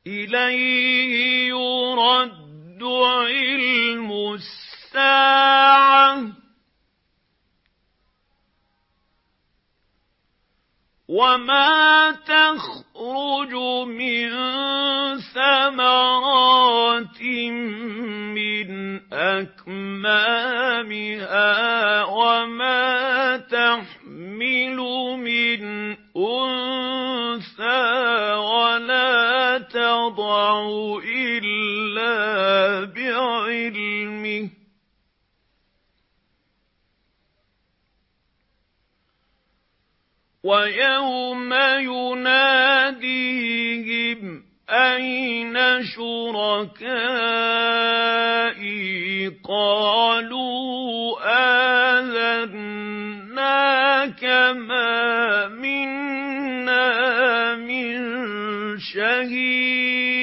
إِلَيْهِ يُرَدُّ عِلْمُ السَّاعَةِ وَمَا تَخْرُجُ مِن ثَمَرَاتٍ مِّنْ أَكْمَامِهَا وَمَا تَحْمِلُ مِنْ أُنثَىٰ وَلَا تَضَعُ إِلَّا بِعِلْمِهِ ۚ وَيَوْمَ يُنَادِيهِمْ أَيْنَ شُرَكَائِي قَالُوا آذَنَّاكَ مَا مِنَّا مِن شَهِيدٍ